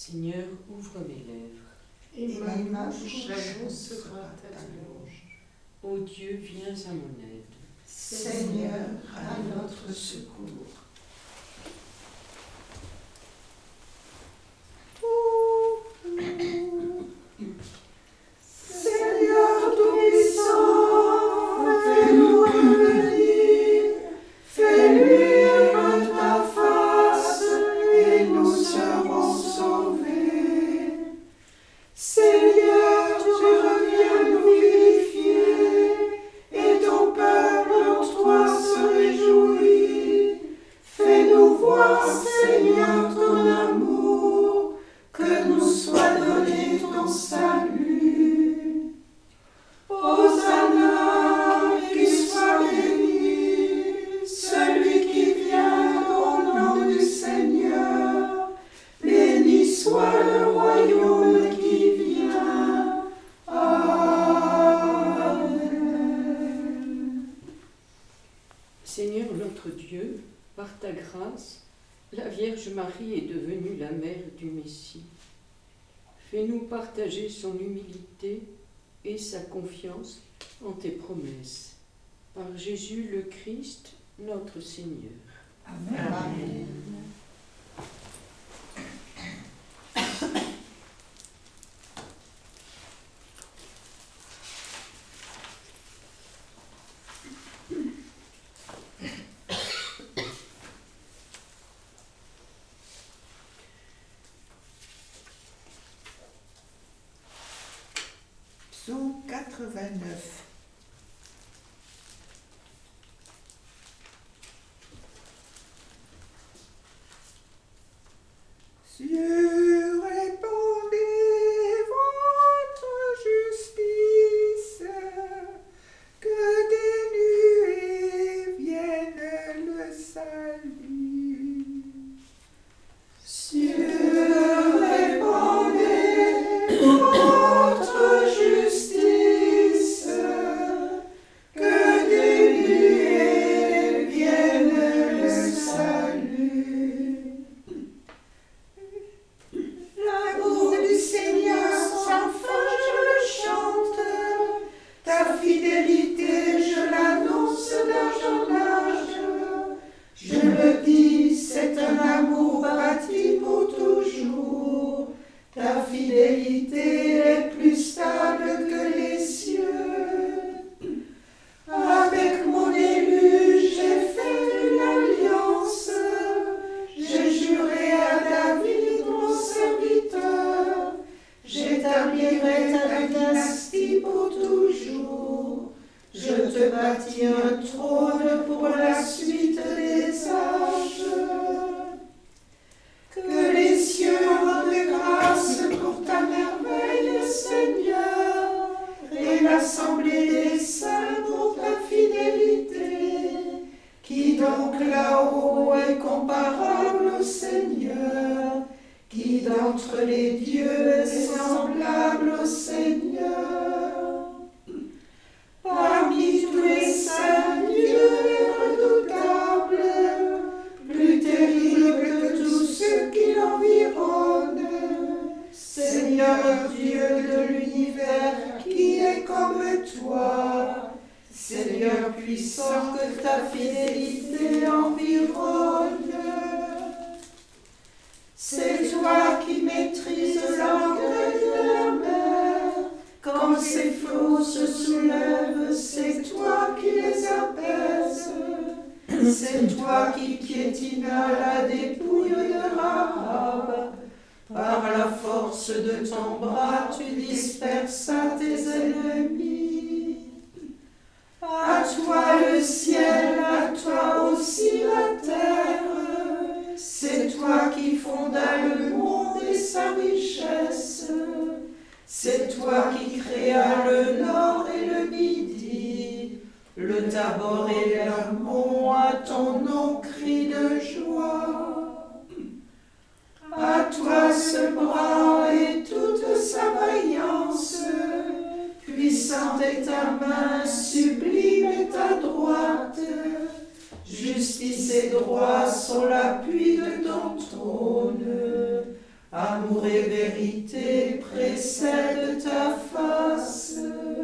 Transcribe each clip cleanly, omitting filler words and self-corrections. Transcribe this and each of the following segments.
Seigneur, ouvre mes lèvres. Et ma bouche sera ta louange. Ô Dieu, viens à mon aide. Seigneur, à notre secours. Seigneur Tout-Puissant, fais-nous revenir, fais luire ta face et nous serons sauvés. Seigneur, tu reviens nous vivifier et ton peuple en toi se réjouit. Fais-nous voir, Seigneur, ton amour, que nous soit donné ton salut. Hosanna, qui soit béni, celui qui vient au nom du Seigneur. Béni soit le royaume qui vient. Amen. Seigneur notre Dieu, par ta grâce, la Vierge Marie est devenue la mère du Messie. Fais-nous partager son humilité et sa confiance en tes promesses. Par Jésus le Christ, notre Seigneur. Amen. Amen. Psaume 89. Dieu, répandez votre justice, que des nuées vienne le salut. Dieu, répandez votre justice, que des nuées vienne le salut. L'amour du Seigneur sans fin, je le chante. Ta fidélité, je l'annonce d'âge en âge. Je le dis, c'est un amour bâti pour toujours. Ta fidélité est plus stable que les cieux. Avec mon élu, j'ai fait une alliance. J'ai juré à David, mon serviteur, j'établirai ta dynastie pour toujours. Je te bâtis un trône pour la suite des âges. Que les cieux rendent grâce pour ta merveille, Seigneur, et l'assemblée des saints pour ta fidélité. Qui donc là-haut est comparable au Seigneur? Qui d'entre les dieux est semblable au Seigneur? Parmi tous les saints, Dieu est redoutable, plus terrible que tous ceux qui l'environnent. Seigneur Dieu de l'univers, qui est comme toi? Seigneur puissant, que ta fidélité environne. C'est toi qui maîtrises l'orgueil de la mer. Quand ces flots se soulèvent, c'est toi qui les apaises. C'est toi qui piétinas la dépouille de Rahab. Par la force de ton bras, tu dispersas tes ennemis. À toi le ciel, à toi aussi la terre. C'est toi qui fondas le monde et sa richesse. C'est toi qui créas le nord et le midi. Le Tabor et l'Hermon, à ton nom crie de joie. À toi ce bras et toute sa vaillance. Puissante est ta main, sublime est ta droite. Justice et droit sont l'appui de ton trône. Amour et vérité précèdent ta face.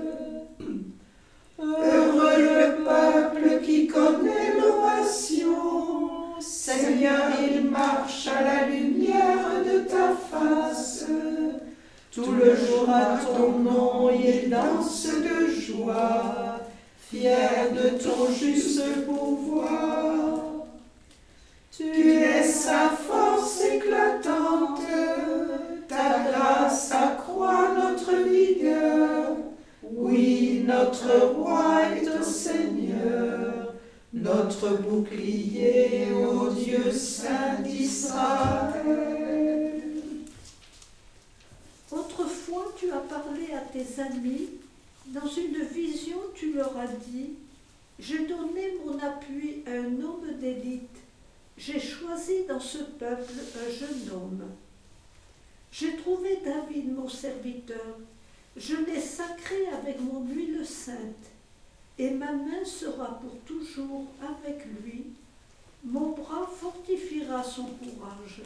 Heureux le peuple qui connaît l'ovation. Seigneur, il marche à la lumière de ta face. Tout le jour à ton nom, il danse de joie, fier de ton juste pouvoir. Tu es sa force éclatante, ta grâce accroît notre vigueur. Oui, notre roi est au Seigneur, notre bouclier, ô Dieu saint d'Israël. Autrefois, tu as parlé à tes amis. Dans une vision, tu leur as dit « J'ai donné mon appui à un homme d'élite. J'ai choisi dans ce peuple un jeune homme. J'ai trouvé David, mon serviteur. Je l'ai sacré avec mon huile sainte, et ma main sera pour toujours avec lui. Mon bras fortifiera son courage.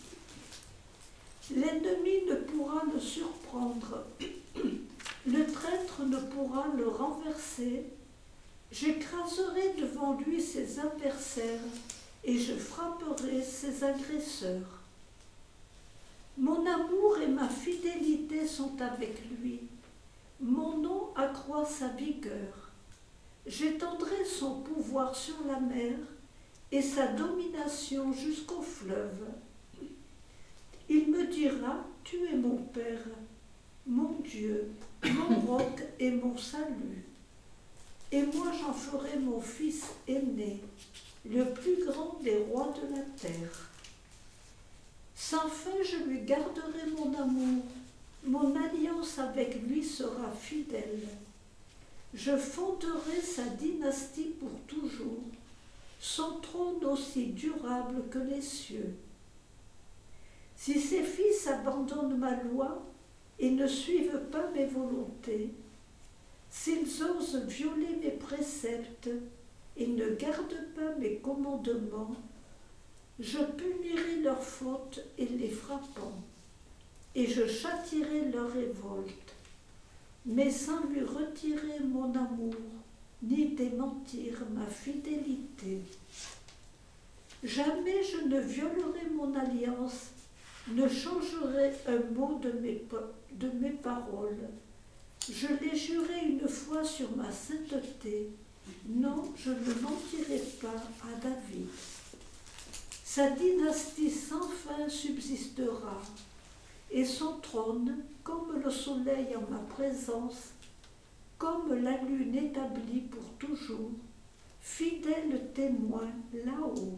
L'ennemi ne pourra le surprendre. Le traître ne pourra le renverser. J'écraserai devant lui ses adversaires et je frapperai ses agresseurs. Mon amour et ma fidélité sont avec lui. Mon nom accroît sa vigueur. J'étendrai son pouvoir sur la mer et sa domination jusqu'au fleuve. Il me dira, tu es mon Père, mon Dieu, mon roc et mon salut. Et moi j'en ferai mon fils aîné, le plus grand des rois de la terre. Sans fin je lui garderai mon amour, mon alliance avec lui sera fidèle. Je fonderai sa dynastie pour toujours, son trône aussi durable que les cieux. Si ses fils abandonnent ma loi et ne suivent pas mes volontés, s'ils osent violer mes préceptes et ne gardent pas mes commandements, je punirai leurs fautes et les frappant, et je châtierai leur révolte, mais sans lui retirer mon amour, ni démentir ma fidélité. Jamais je ne violerai mon alliance, ne changerai un mot de mes paroles. Je l'ai juré une fois sur ma sainteté. Non, je ne mentirai pas à David. Sa dynastie sans fin subsistera, et son trône, comme le soleil en ma présence, comme la lune établie pour toujours, fidèle témoin là-haut.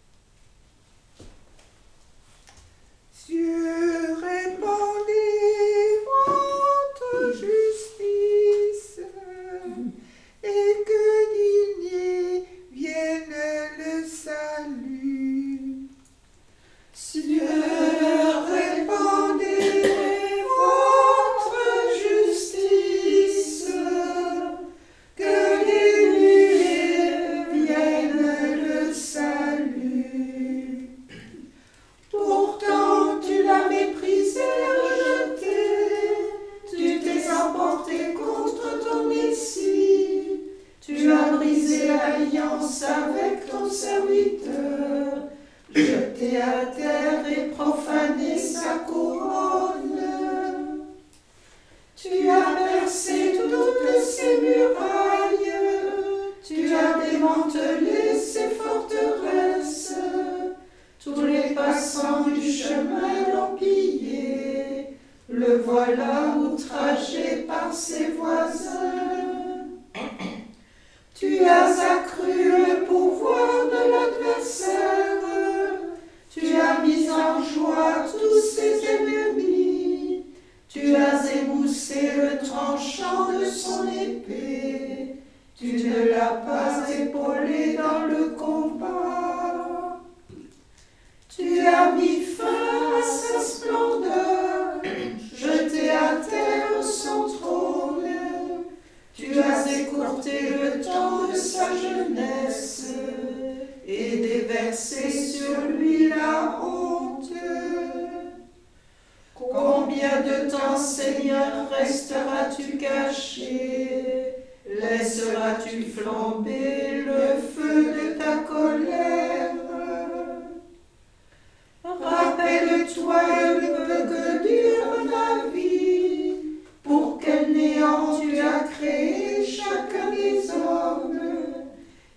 Dieu répandit votre justice et que digné vienne le salut. Dieu répandit votre justice, que digné vienne le salut. Pourtant tu l'as méprisé, rejeté, tu t'es emporté contre ton Messie, tu as brisé l'alliance avec ton serviteur, jeté à terre et profané sa couronne. Tu as percé toutes ses murailles, tu as démantelé ses forteresses. Tous les passants du chemin l'ont pillé, le voilà outragé par ses voisins. Tu as accru le pouvoir de l'adversaire, tu as mis en joie tous ses ennemis, tu as émoussé le tranchant de son épée, tu ne l'as pas épaulé dans le combat. Tu as mis fin à sa splendeur, jeté à terre son trône. Tu as écourté le temps de sa jeunesse et déversé sur lui la honte.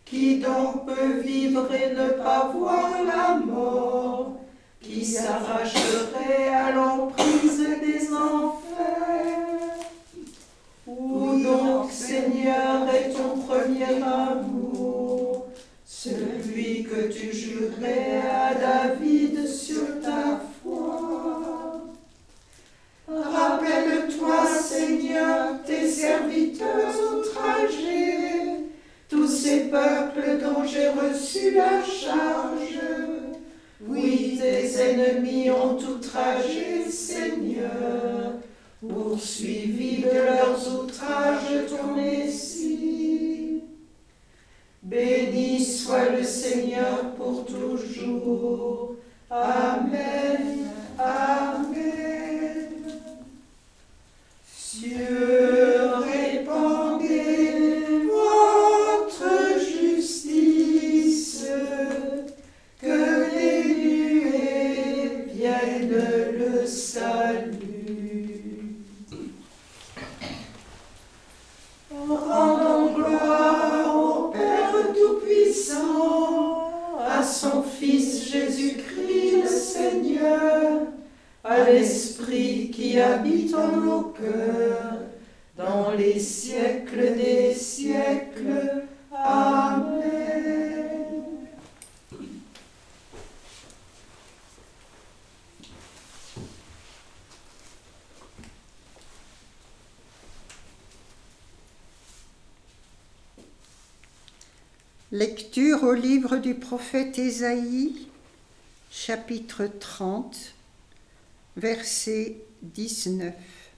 Qui donc peut vivre et ne pas voir la mort? Qui s'arracherait à l'emprise des enfers? Où donc, Seigneur, est ton premier amour, celui que tu jurais à David sur ta foi? Rappelle-toi, Seigneur, tes serviteurs outragés, tous ces peuples dont j'ai reçu la charge. Oui, tes ennemis ont outragé, Seigneur, poursuivi de leurs outrages ton Messie. Béni soit le Seigneur pour toujours. Amen, amen. Cieux, répandez votre justice, que les nuées viennent le salut. Rendons gloire au Père Tout-Puissant, à son Fils Jésus-Christ le Seigneur, à l'Esprit qui habite en nos cœurs, dans les siècles des siècles. Amen. Lecture au livre du prophète Ésaïe, chapitre 30, verset 19.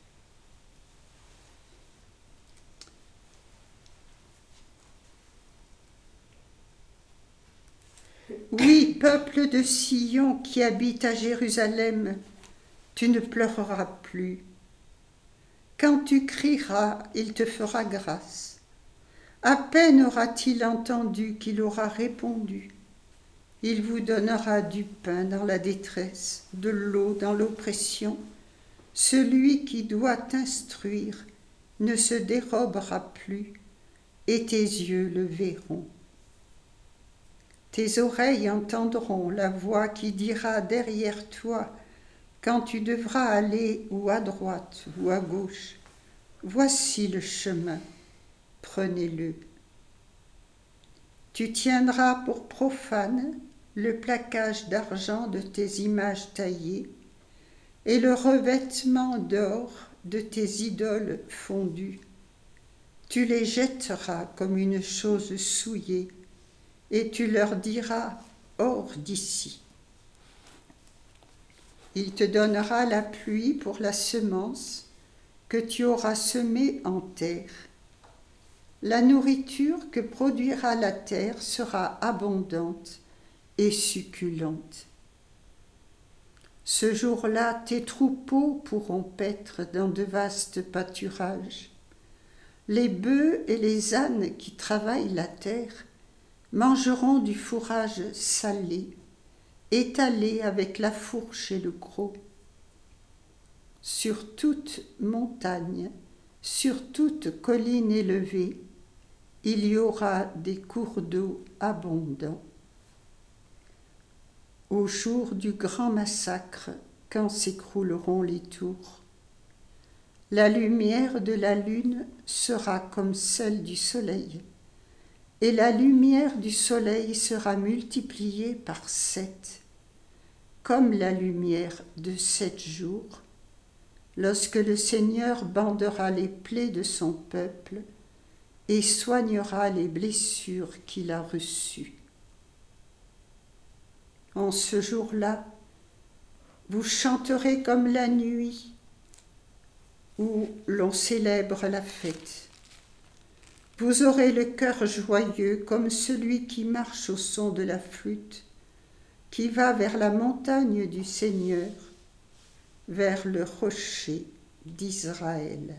Oui, peuple de Sion qui habite à Jérusalem, tu ne pleureras plus. Quand tu crieras, il te fera grâce. À peine aura-t-il entendu qu'il aura répondu. Il vous donnera du pain dans la détresse, de l'eau dans l'oppression. Celui qui doit t'instruire ne se dérobera plus, et tes yeux le verront. Tes oreilles entendront la voix qui dira derrière toi, quand tu devras aller ou à droite ou à gauche, voici le chemin, prenez-le. Tu tiendras pour profane le plaquage d'argent de tes images taillées et le revêtement d'or de tes idoles fondues. Tu les jetteras comme une chose souillée et tu leur diras « hors d'ici ». Il te donnera la pluie pour la semence que tu auras semée en terre. La nourriture que produira la terre sera abondante et succulente. Ce jour-là, tes troupeaux pourront paître dans de vastes pâturages. Les bœufs et les ânes qui travaillent la terre mangeront du fourrage salé, étalé avec la fourche et le croc. Sur toute montagne, sur toute colline élevée, il y aura des cours d'eau abondants. Au jour du grand massacre, quand s'écrouleront les tours, la lumière de la lune sera comme celle du soleil, et la lumière du soleil sera multipliée par 7, comme la lumière de 7 jours, lorsque le Seigneur bandera les plaies de son peuple et soignera les blessures qu'il a reçues. En ce jour-là, vous chanterez comme la nuit où l'on célèbre la fête. Vous aurez le cœur joyeux comme celui qui marche au son de la flûte, qui va vers la montagne du Seigneur, vers le rocher d'Israël.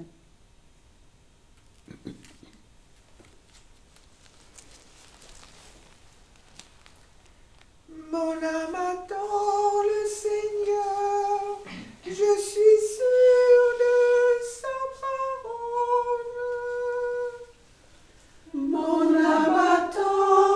Mon âme attend le Seigneur, je suis sûre de sa parole. Mon âme attend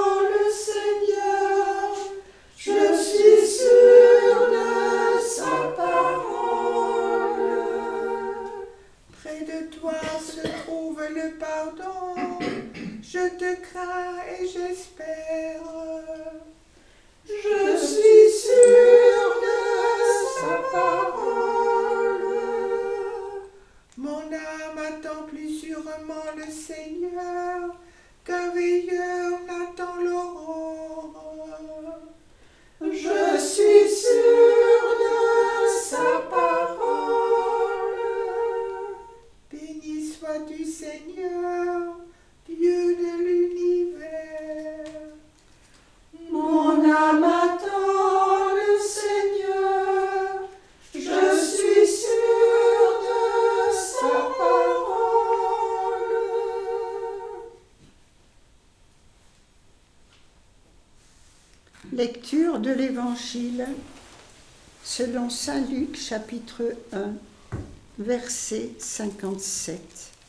Lecture de l'Évangile selon saint Luc, chapitre 1, verset 57.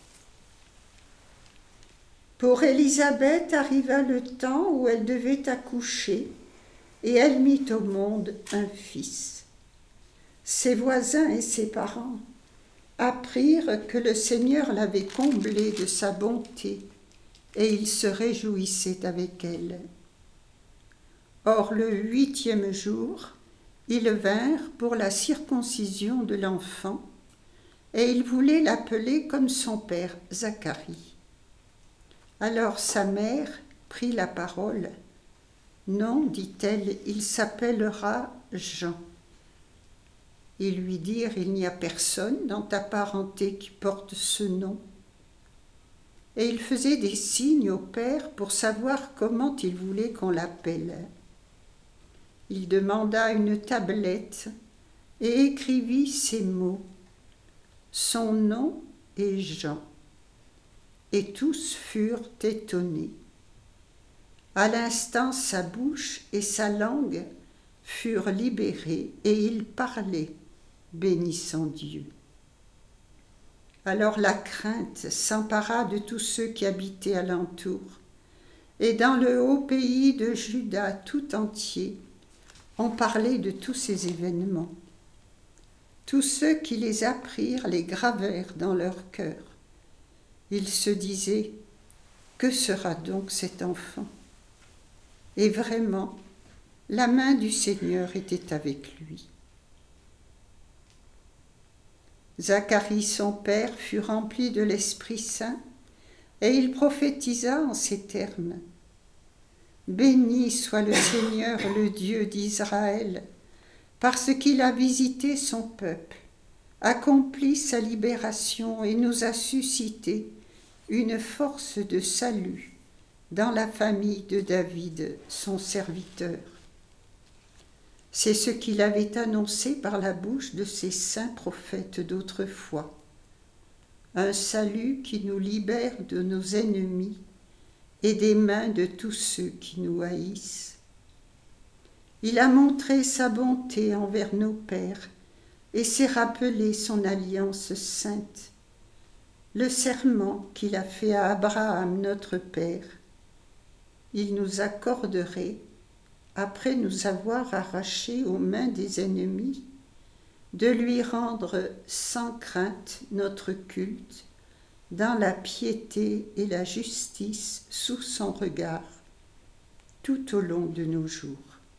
Pour Élisabeth arriva le temps où elle devait accoucher, et elle mit au monde un fils. Ses voisins et ses parents apprirent que le Seigneur l'avait comblée de sa bonté, et ils se réjouissaient avec elle. Or, le 8e jour, ils vinrent pour la circoncision de l'enfant, et ils voulaient l'appeler comme son père, Zacharie. Alors sa mère prit la parole. « Non, dit-elle, il s'appellera Jean. » Ils lui dirent « Il n'y a personne dans ta parenté qui porte ce nom. » Et il faisait des signes au père pour savoir comment il voulait qu'on l'appelle. Il demanda une tablette et écrivit ces mots. Son nom est Jean. Et tous furent étonnés. À l'instant, sa bouche et sa langue furent libérées et il parlait, bénissant Dieu. Alors la crainte s'empara de tous ceux qui habitaient alentour, et dans le haut pays de Juda tout entier, on parlait de tous ces événements. Tous ceux qui les apprirent les gravèrent dans leur cœur. Ils se disaient « Que sera donc cet enfant ?» Et vraiment, la main du Seigneur était avec lui. Zacharie, son père, fut rempli de l'Esprit Saint, et il prophétisa en ces termes. « Béni soit le Seigneur, le Dieu d'Israël, parce qu'il a visité son peuple, accompli sa libération et nous a suscité une force de salut dans la famille de David, son serviteur. C'est ce qu'il avait annoncé par la bouche de ses saints prophètes d'autrefois, un salut qui nous libère de nos ennemis et des mains de tous ceux qui nous haïssent. Il a montré sa bonté envers nos pères et s'est rappelé son alliance sainte, le serment qu'il a fait à Abraham notre père. Il nous accorderait, après nous avoir arrachés aux mains des ennemis, de lui rendre sans crainte notre culte, dans la piété et la justice sous son regard, tout au long de nos jours.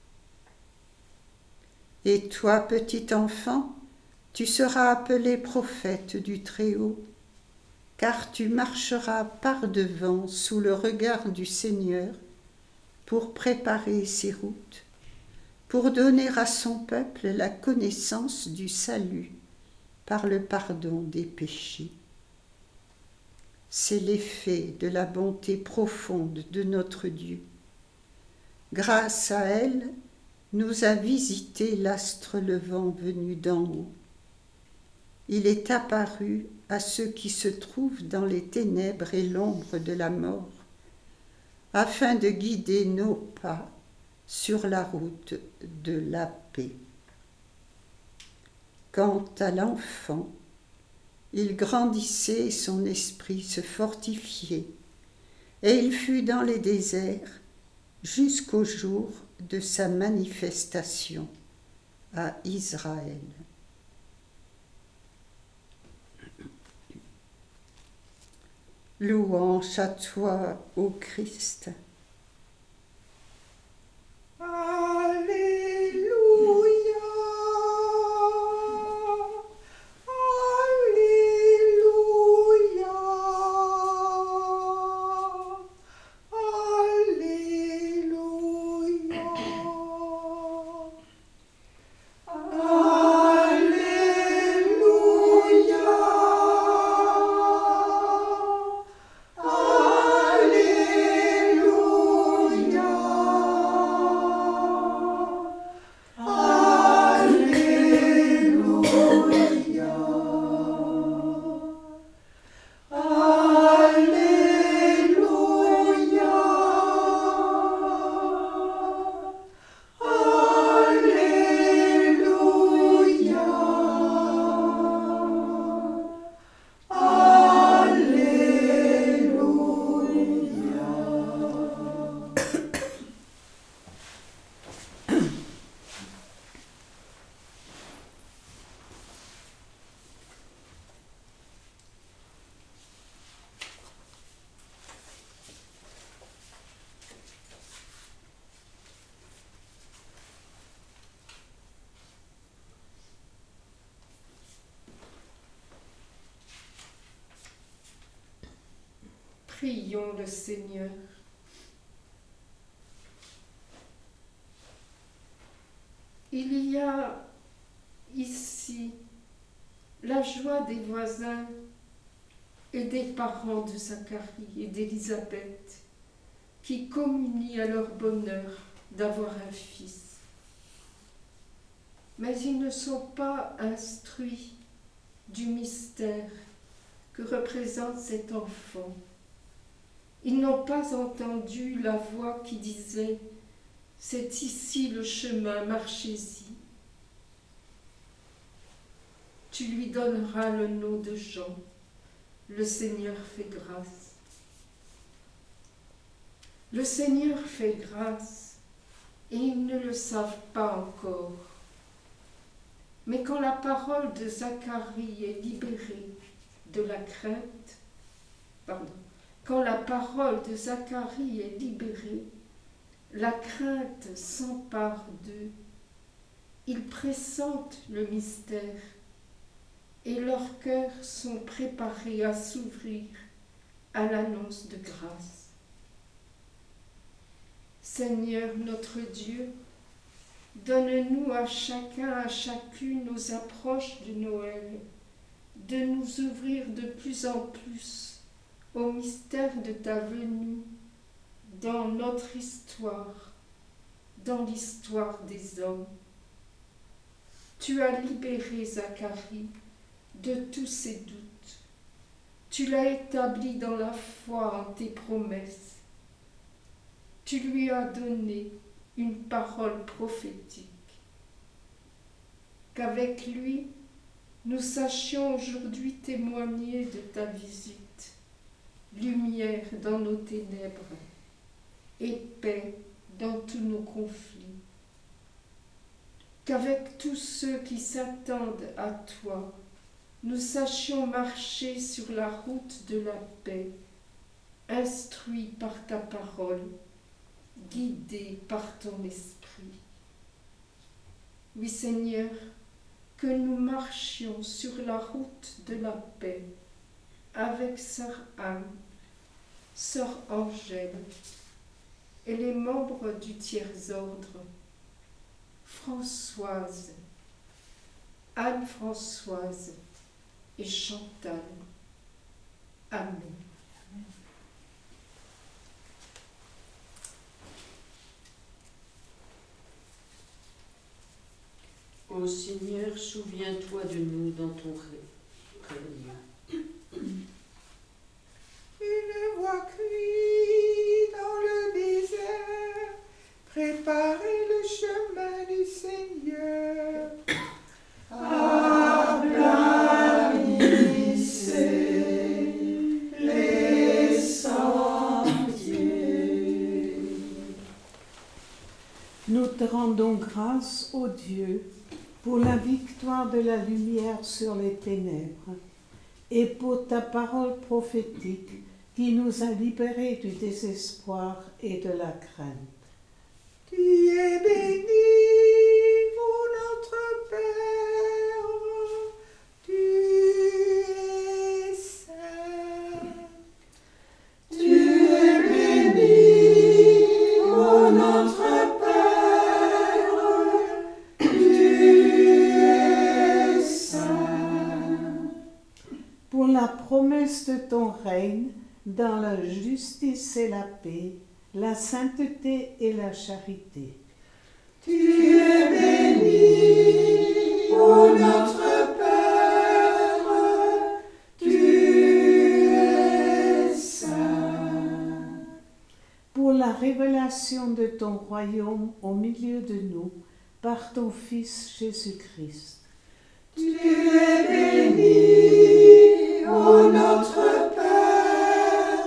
Et toi, petit enfant, tu seras appelé prophète du Très-Haut, car tu marcheras par-devant sous le regard du Seigneur pour préparer ses routes, pour donner à son peuple la connaissance du salut par le pardon des péchés. C'est l'effet de la bonté profonde de notre Dieu. Grâce à elle, nous a visité l'astre levant venu d'en haut. Il est apparu à ceux qui se trouvent dans les ténèbres et l'ombre de la mort, afin de guider nos pas sur la route de la paix. Quant à l'enfant, il grandissait et son esprit se fortifiait, et il fut dans les déserts jusqu'au jour de sa manifestation à Israël. Louange à toi, ô Christ. Alléluia. Prions le Seigneur. Il y a ici la joie des voisins et des parents de Zacharie et d'Élisabeth qui communient à leur bonheur d'avoir un fils. Mais ils ne sont pas instruits du mystère que représente cet enfant. Ils n'ont pas entendu la voix qui disait « C'est ici le chemin, marchez-y ». Tu lui donneras le nom de Jean. Le Seigneur fait grâce. Le Seigneur fait grâce et ils ne le savent pas encore. Mais quand la parole de Zacharie est libérée de la crainte, quand la parole de Zacharie est libérée, la crainte s'empare d'eux. Ils pressentent le mystère et leurs cœurs sont préparés à s'ouvrir à l'annonce de grâce. Seigneur notre Dieu, donne-nous à chacun, à chacune aux approches de Noël, de nous ouvrir de plus en plus au mystère de ta venue dans notre histoire, dans l'histoire des hommes. Tu as libéré Zacharie de tous ses doutes. Tu l'as établi dans la foi en tes promesses. Tu lui as donné une parole prophétique. Qu'avec lui, nous sachions aujourd'hui témoigner de ta visite, lumière dans nos ténèbres et paix dans tous nos conflits. Qu'avec tous ceux qui s'attendent à toi, nous sachions marcher sur la route de la paix, instruits par ta parole, guidés par ton esprit. Oui, Seigneur, que nous marchions sur la route de la paix avec sœur Anne, sœur Angèle et les membres du tiers-ordre, Françoise, Anne-Françoise et Chantal. Amen. Ô Seigneur, souviens-toi de nous dans ton règne. Une voix crie dans le désert, préparez le chemin du Seigneur. Aplanissez les sentiers. Nous te rendons grâce, ô Dieu, pour la victoire de la lumière sur les ténèbres et pour ta parole prophétique qui nous a libérés du désespoir et de la crainte. Tu es béni, ô notre Père, tu es saint. Tu es béni, ô notre Père, tu es saint. Pour la promesse de ton règne dans la justice et la paix, la sainteté et la charité. Tu es béni, ô notre Père, tu es saint. Pour la révélation de ton royaume au milieu de nous, par ton Fils Jésus-Christ. Tu es béni, ô notre Père,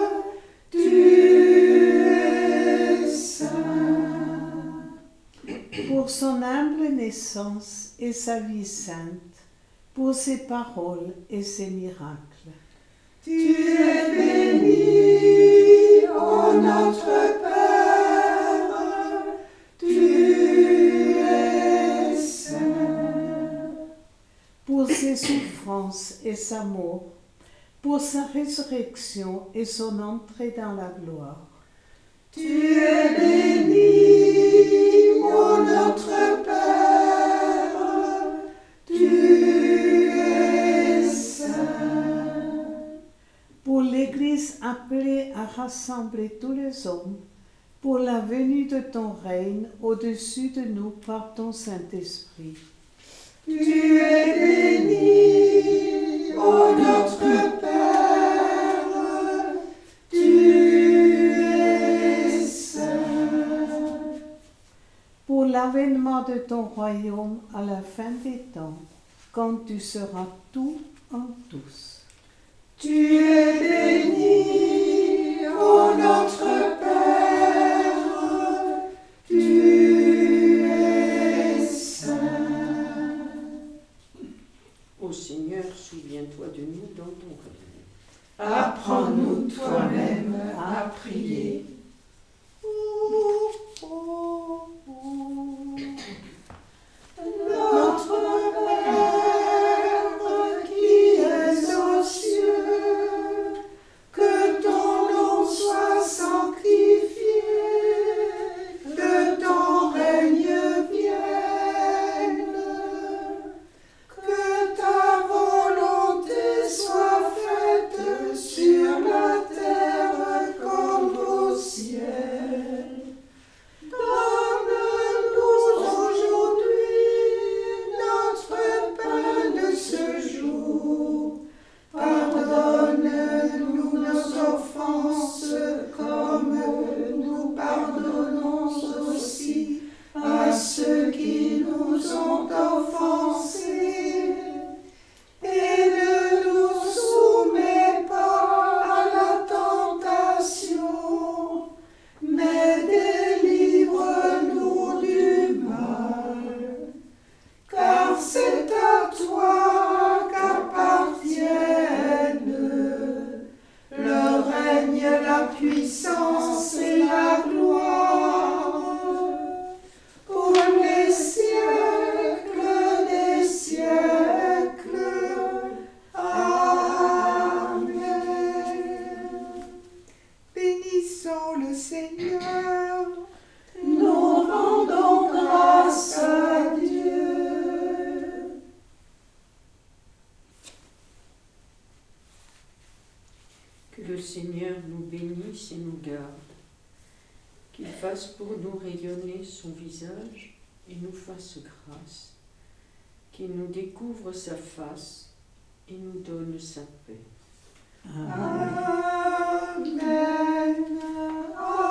tu es saint. Pour son humble naissance et sa vie sainte, pour ses paroles et ses miracles. Tu es béni, ô notre Père, tu es saint. Pour ses souffrances et sa mort, pour sa résurrection et son entrée dans la gloire. Tu es béni, ô notre Père, tu es saint. Pour l'Église appelée à rassembler tous les hommes, pour la venue de ton règne au-dessus de nous par ton Saint-Esprit. Tu es béni, ô notre Père, tu es saint. Pour l'avènement de ton royaume à la fin des temps, quand tu seras tout en tous. Tu es béni, ô notre Père, tu es saint. Ô Seigneur, souviens-toi de nous dans ton règne. Apprends-nous toi-même à prier. Notre Père qui es aux cieux, que ton nom soit sanctifié, que ton règne vienne, que ta volonté soit faite sur la terre comme au ciel. Donne-nous aujourd'hui notre pain de ce jour. Pardonne-nous nos offenses comme nous pardonnons aussi à ceux qui nous ont offensés. Et ne nous soumets pas à la tentation, mais délivre-nous du mal. Car c'est à toi qu'appartiennent le règne, la puissance et la gloire pour les siècles des siècles. Amen. Bénissons le Seigneur. Nous rendons grâce à Dieu. Que le Seigneur nous bénisse et nous garde, qu'il fasse pour nous rayonner son visage et nous fasse grâce, qu'il nous découvre sa face et nous donne sa paix. Amen. Amen.